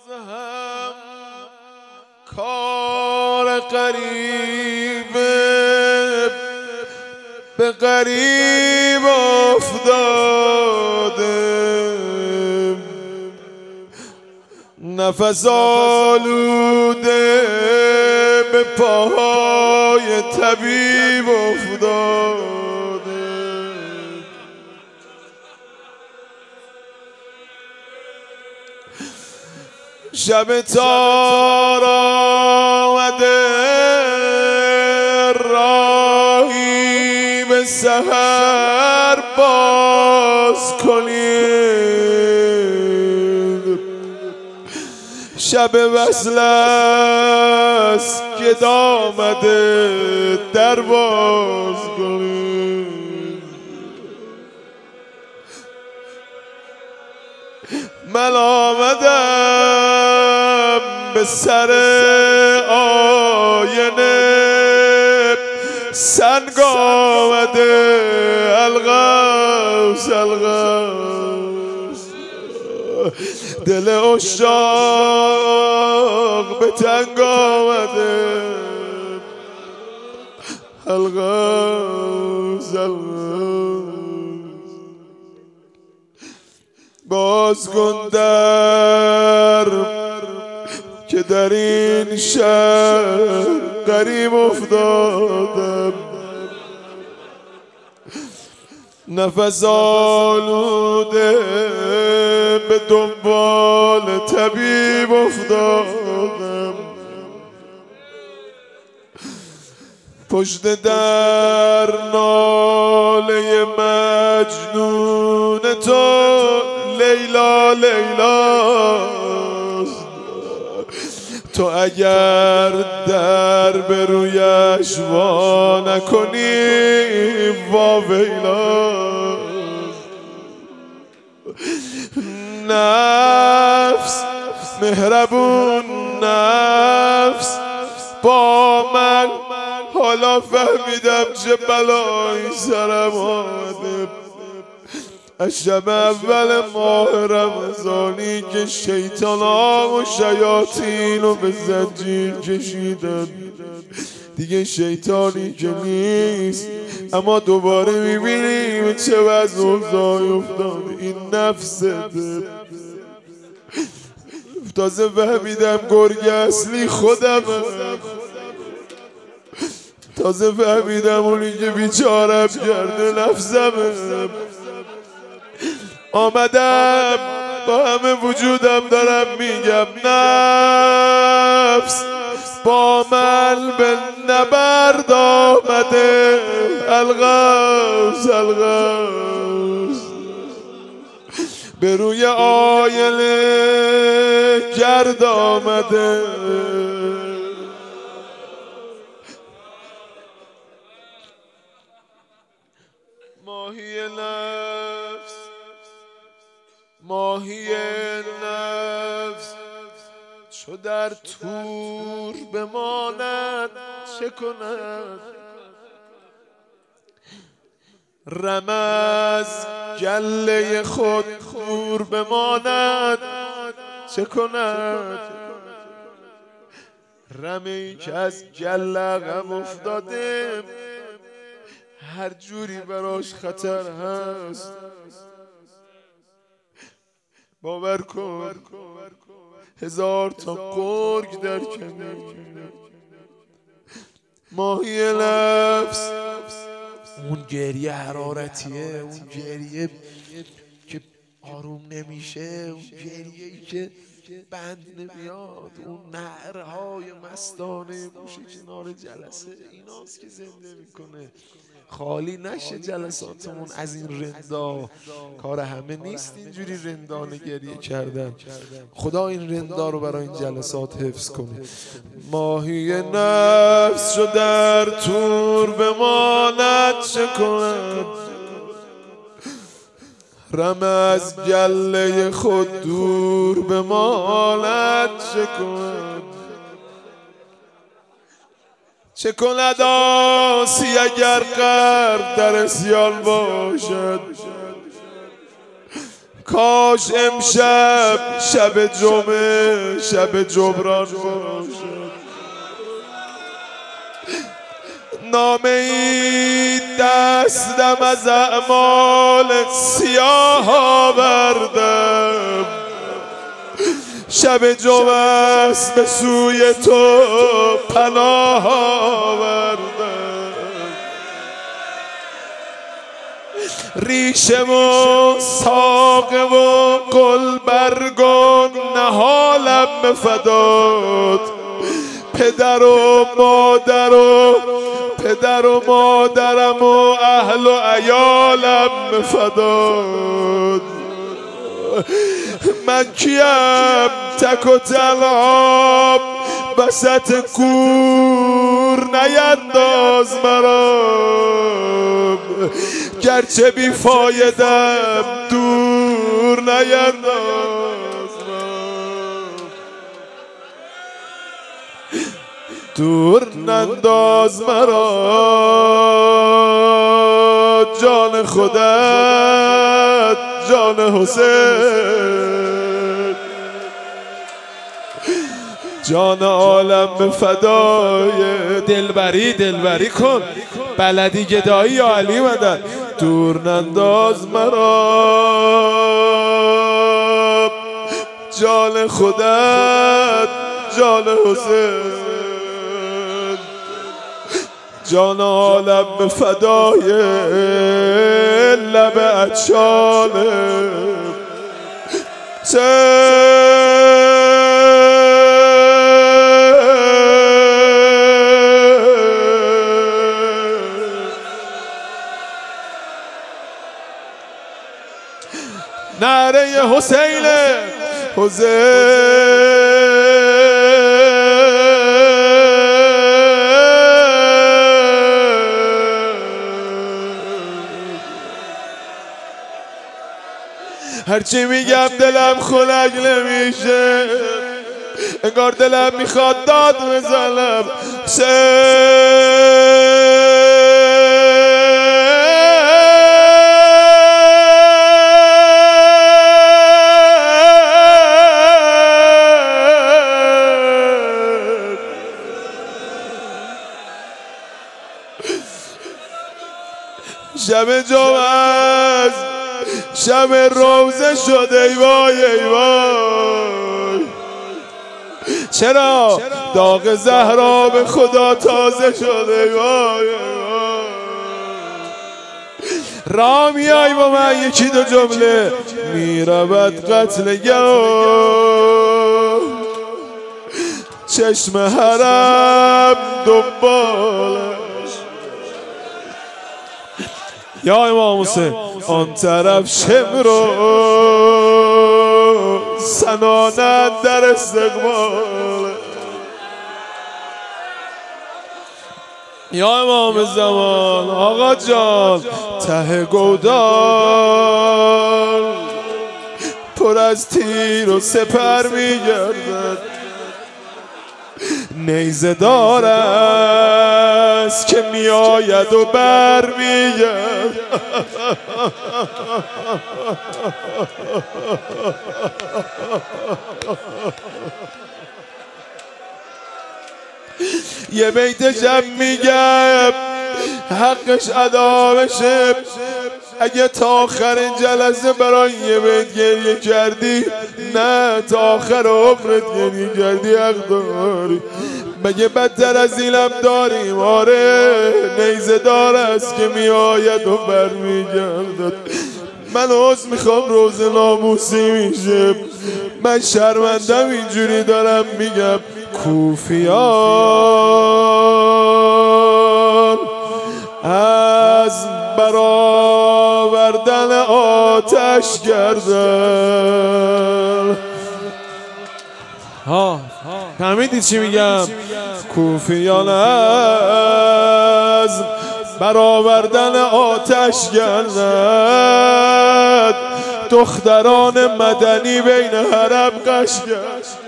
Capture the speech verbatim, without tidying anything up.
هم کار غریبه به غریب افتاده، نفس آلوده به پاهای طبیب افتاده. شب تار آمده راهی به سحر باز کنید، شب وصل است که آمده در باز کنید. من آمدم به سر آینه، سنگ آمده الغوث الغوث، دل عشاق به تنگ آمده الغوث الغوث. باز کن در که در این شهر غریب افتادم، نفس آلوده به دنبال طبیب افتادم. پشت در ناله مجنون تو لیلا لیلاست، تو اگر در به رویش وا نکنی واویلاست. نفس مهربون نفس با من، حالا فهمیدم چه بلایی سرم آمده. از شب اول ماه رمضانی که شیطان ها و شیاطین رو به زنجیر کشیدن، دیگه شیطانی که نیست، اما دوباره میبینیم چه وضع اوضاعی افتاده. این نفسته. تازه فهمیدم گرگ اصلی خودم، تازه فهمیدم اونی که بیچارم کرده نفسمه. آمدم با همه وجودم دارم میگم نفس با من به نبرد آمده الغوث الغوث، به روی آینه گرد آمده. ماهی نفس ماهی نفس چو در تور بماند چه کند، رمز گله خود دور بماند چه کند، رمی که از گله عقب افتاده هر جوری براش خطر هست. باور کن هزار تا گرگ در کمین. ماهی نفس اون گریه حرارتیه، اون گریه که آروم نمیشه، اون گریه‌ای که بند نمیاد، اون نهرهای مستانه موش کنار جلسه، ایناست که زنده میکنه. خالی نشه جلساتمون از این رندا. کار همه نیست اینجوری رندانه گریه کردن. خدا این رندا رو برای این جلسات حفظ کنه. ماهی نفس شو در تور بماند چه کند، رم از گله خود دور بماند چه کند. چه کند آسی اگر غرق در اسیان باشد، کاش امشب شب جمعه شب جبران باشد. نامه ای دستم از اعمال سیاه آوردم، شب جمعه است به سوی تو پناه آوردم. ریشم و ساقه و گلبرگ و نهالم فدات، پدر و مادر و پدر و مادرم و اهل و عیالم فدات. من کیم تک و تنها وسط کور نینداز مرا، گرچه بی فایدم دور نینداز مرا، دور ننداز مرا. جان خودت جان حسین، جان عالم فدای. دلبری دلبری کن، بلدی گدایی یا علی مدد. دور ننداز مرا، جان خودت جان حسین، جان عالم فدای لب عطشانه. نعره حسین حسین هرچی میگم دلم خنک نمیشه، انگار دلم میخواد داد بزنم. شب جمعه شب روزه شده ای وای ای وای، چرا داغ زهرا به خدا تازه شده ای وای ای وای. را میای با من یکی دو جمله میرود قتلگاه، چشم حرم دنبالش. یا امام حسین آن طرف شمرو سنانت در استقبال. یا امام زمان آقا جان ته گودال پر از تیر و سپر میگردد، نیزه دار است که میآید و بر میگرد. یه بیت شب میگم حقش ادا بشه، اگه تا آخر جلسه برای یه بیت گریه کردی، نه تا آخر عمرت گریه کردی حق داری. مگه بدتر از اینم داریم؟ آره نیزه دار است که می آید و بر می گردد. من عذر میخوام روز ناموسی میشه، من شرمندم اینجوری دارم میگم. کوفیان از برآوردن آتش گردن. ها فهمیدید چی میگم؟ کوفیان از برآوردن آتش گردد، دختران مدنی بین حرم قش گشت.